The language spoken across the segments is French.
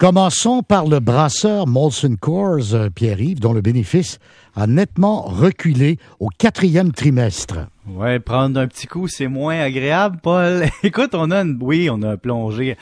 Commençons par le brasseur Molson Coors, Pierre-Yves, dont le bénéfice a nettement reculé au 4e trimestre. Ouais, prendre un petit coup, c'est moins agréable, Paul. Écoute, on a plongé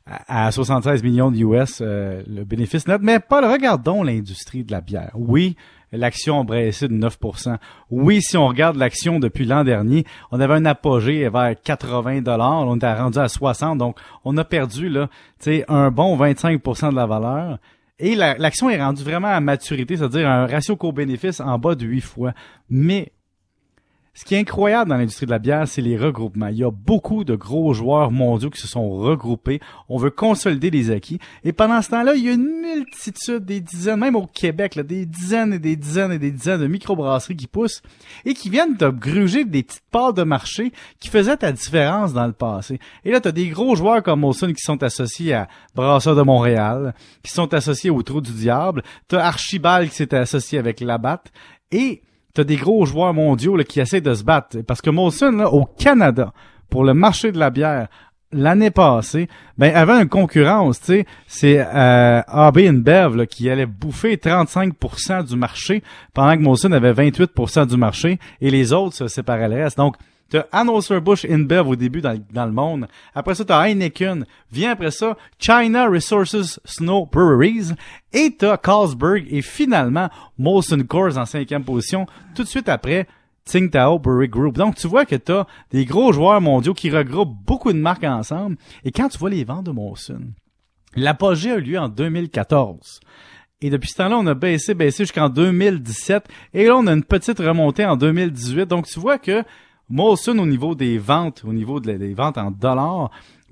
à 76 millions de US le bénéfice net, mais Paul, regardons l'industrie de la bière. Oui, l'action a baissé de 9%. Oui, si on regarde l'action depuis l'an dernier, on avait un apogée vers 80 $, on était rendu à 60, donc on a perdu là, tu sais, un bon 25% de la valeur. Et l'action est rendue vraiment à maturité, c'est-à-dire un ratio coût-bénéfice en bas de 8 fois. Mais ce qui est incroyable dans l'industrie de la bière, c'est les regroupements. Il y a beaucoup de gros joueurs mondiaux qui se sont regroupés. On veut consolider les acquis. Et pendant ce temps-là, il y a une multitude, des dizaines, même au Québec, là, des dizaines et des dizaines et des dizaines de microbrasseries qui poussent et qui viennent te gruger des petites parts de marché qui faisaient ta différence dans le passé. Et là, tu as des gros joueurs comme Molson qui sont associés à Brasseurs de Montréal, qui sont associés au Trou du Diable. Tu as Archibald qui s'est associé avec Labatt. Et t'as des gros joueurs mondiaux là, qui essaient de se battre. Parce que Molson, là, au Canada, pour le marché de la bière, l'année passée, avait une concurrence, tu sais, c'est AB InBev là, qui allait bouffer 35% du marché, pendant que Molson avait 28% du marché, et les autres se séparaient le reste. Donc, t'as Anheuser-Busch InBev au début dans le monde. Après ça, t'as Heineken. Vient après ça, China Resources Snow Breweries. Et t'as Carlsberg. Et finalement, Molson Coors en 5e position. Tout de suite après, Tsingtao Brewery Group. Donc, tu vois que t'as des gros joueurs mondiaux qui regroupent beaucoup de marques ensemble. Et quand tu vois les ventes de Molson, l'apogée a eu lieu en 2014. Et depuis ce temps-là, on a baissé jusqu'en 2017. Et là, on a une petite remontée en 2018. Donc, tu vois que Molson, au niveau des ventes, des ventes en dollars,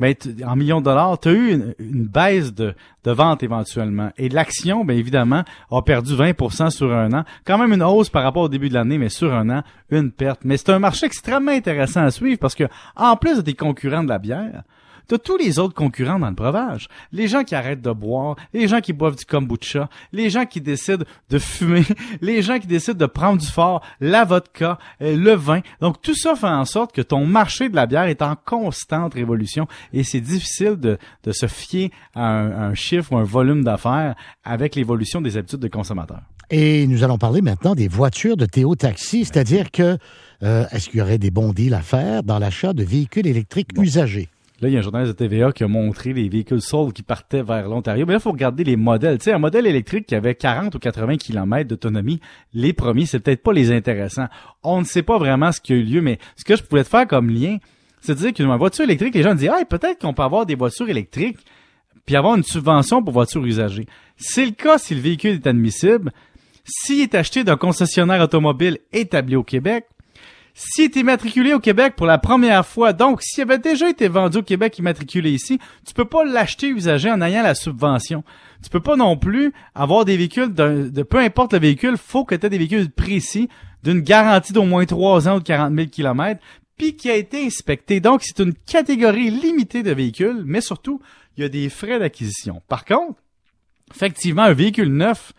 en millions de dollars, tu as eu une baisse de ventes éventuellement. Et l'action, évidemment, a perdu 20% sur un an. Quand même une hausse par rapport au début de l'année, mais sur un an, une perte. Mais c'est un marché extrêmement intéressant à suivre parce que, en plus de tes concurrents de la bière, t'as tous les autres concurrents dans le breuvage. Les gens qui arrêtent de boire, les gens qui boivent du kombucha, les gens qui décident de fumer, les gens qui décident de prendre du fort, la vodka, le vin. Donc, tout ça fait en sorte que ton marché de la bière est en constante révolution et c'est difficile de se fier à un chiffre ou un volume d'affaires avec l'évolution des habitudes de consommateurs. Et nous allons parler maintenant des voitures de Théo Taxi, c'est-à-dire que est-ce qu'il y aurait des bons deals à faire dans l'achat de véhicules électriques usagés? Là, il y a un journaliste de TVA qui a montré les véhicules sold qui partaient vers l'Ontario. Mais là, il faut regarder les modèles. Tu sais, un modèle électrique qui avait 40 ou 80 km d'autonomie, les premiers, c'est peut-être pas les intéressants. On ne sait pas vraiment ce qui a eu lieu, mais ce que je pouvais te faire comme lien, c'est de dire qu'une voiture électrique, les gens disent, peut-être qu'on peut avoir des voitures électriques puis avoir une subvention pour voitures usagées. C'est le cas si le véhicule est admissible, s'il est acheté d'un concessionnaire automobile établi au Québec, s'il est immatriculé au Québec pour la première fois, donc s'il avait déjà été vendu au Québec immatriculé ici, tu peux pas l'acheter usagé en ayant la subvention. Tu peux pas non plus avoir des véhicules de peu importe le véhicule, faut que tu aies des véhicules précis d'une garantie d'au moins 3 ans ou de 40 000 km, puis qui a été inspecté. Donc, c'est une catégorie limitée de véhicules, mais surtout, il y a des frais d'acquisition. Par contre, effectivement, un véhicule neuf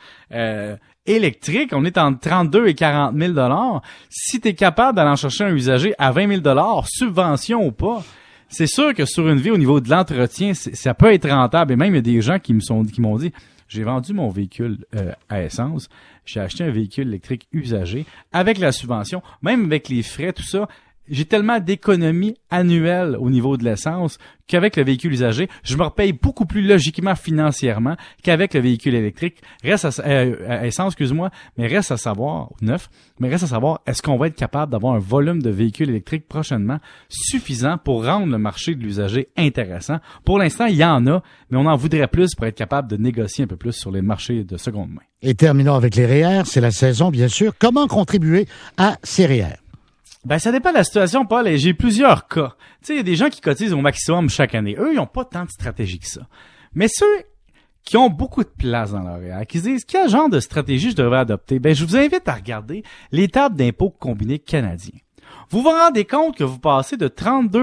électrique, on est entre 32 et 40 000 $. Si tu es capable d'aller en chercher un usager à 20 000 $, subvention ou pas, c'est sûr que sur une vie au niveau de l'entretien, ça peut être rentable. Et même, il y a des gens qui m'ont dit, j'ai vendu mon véhicule à essence, j'ai acheté un véhicule électrique usagé avec la subvention, même avec les frais, tout ça. J'ai tellement d'économies annuelles au niveau de l'essence qu'avec le véhicule usagé, je me repaye beaucoup plus logiquement financièrement qu'avec le véhicule électrique. Reste à savoir, est-ce qu'on va être capable d'avoir un volume de véhicules électriques prochainement suffisant pour rendre le marché de l'usager intéressant? Pour l'instant, il y en a, mais on en voudrait plus pour être capable de négocier un peu plus sur les marchés de seconde main. Et terminons avec les REER, c'est la saison, bien sûr. Comment contribuer à ces REER? Ça dépend de la situation, Paul, et j'ai plusieurs cas. Tu sais, il y a des gens qui cotisent au maximum chaque année. Eux, ils n'ont pas tant de stratégie que ça. Mais ceux qui ont beaucoup de place dans leur REER, qui se disent quel genre de stratégie je devrais adopter, je vous invite à regarder les tables d'impôts combinés canadiens. Vous vous rendez compte que vous passez de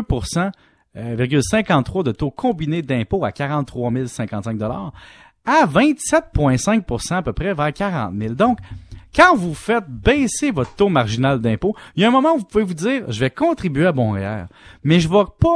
32,53 de taux combiné d'impôts à 43 055 $ à 27,5 à peu près vers 40 000. Donc, quand vous faites baisser votre taux marginal d'impôt, il y a un moment où vous pouvez vous dire, je vais contribuer à mon REER, mais je ne vais pas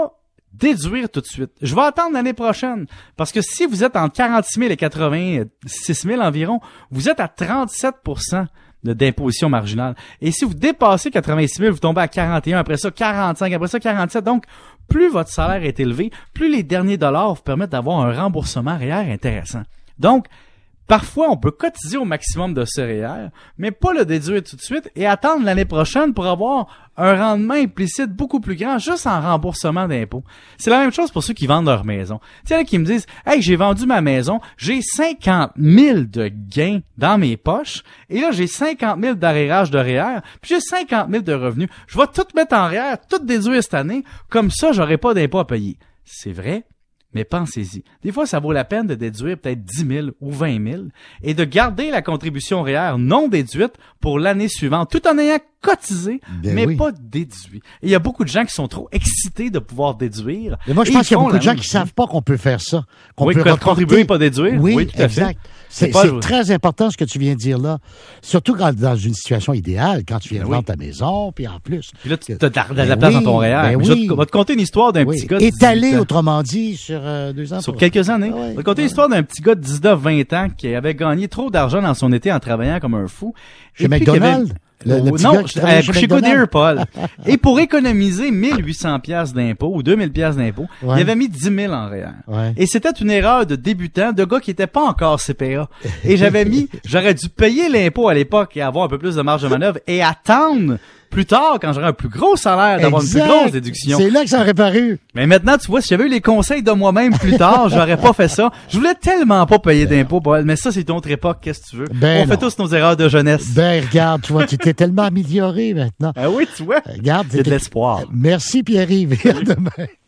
déduire tout de suite. Je vais attendre l'année prochaine. Parce que si vous êtes entre 46 000 et 86 000 environ, vous êtes à 37% d'imposition marginale. Et si vous dépassez 86 000, vous tombez à 41, après ça 45, après ça 47. Donc, plus votre salaire est élevé, plus les derniers dollars vous permettent d'avoir un remboursement REER intéressant. Donc, parfois, on peut cotiser au maximum de ce REER, mais pas le déduire tout de suite et attendre l'année prochaine pour avoir un rendement implicite beaucoup plus grand juste en remboursement d'impôts. C'est la même chose pour ceux qui vendent leur maison. Tu sais, là, qui me disent « Hey, j'ai vendu ma maison, j'ai 50 000 de gains dans mes poches et là, j'ai 50 000 d'arrérage de REER, puis j'ai 50 000 de revenus. Je vais tout mettre en REER, tout déduire cette année, comme ça, j'aurai pas d'impôts à payer. » C'est vrai. Mais pensez-y. Des fois, ça vaut la peine de déduire peut-être 10 000 ou 20 000 et de garder la contribution REER non déduite pour l'année suivante, tout en ayant cotisé, mais pas déduit. Et il y a beaucoup de gens qui sont trop excités de pouvoir déduire. Mais moi, je pense qu'il y a beaucoup de gens qui savent pas qu'on peut faire ça. Qu'on peut contribuer, pas déduire. Oui, tout à exact. fait. C'est très important ce que tu viens de dire là. Surtout dans une situation idéale, quand tu viens de vendre ta maison, puis en plus. Puis là, tu as de la place dans ton REER. Je vais te conter une histoire d'un petit gars de 18 ans. Étalé, autrement dit, sur 2 ans. Sur quelques années. Je vais te conter l'histoire d'un petit gars de 19-20 ans qui avait gagné trop d'argent dans son été en travaillant comme un fou. Chez McDonald's? Non, chez Goodyear, Paul. Et pour économiser 1800 pièces d'impôts ou 2000 pièces d'impôts, il avait mis 10 000 en REER. Et c'était une erreur de débutant, de gars qui était pas encore CPA. Et j'aurais dû payer l'impôt à l'époque et avoir un peu plus de marge de manœuvre et attendre plus tard, quand j'aurais un plus gros salaire, d'avoir une plus grosse déduction. C'est là que ça aurait paru. Mais maintenant, tu vois, si j'avais eu les conseils de moi-même plus tard, j'aurais pas fait ça. Je voulais tellement pas payer d'impôts, mais ça, c'est une autre époque, qu'est-ce que tu veux? On fait tous nos erreurs de jeunesse. Regarde, tu vois, tu t'es tellement amélioré maintenant. Ah oui, tu vois. Regarde, c'est de l'espoir. Merci Pierre-Yves. À demain.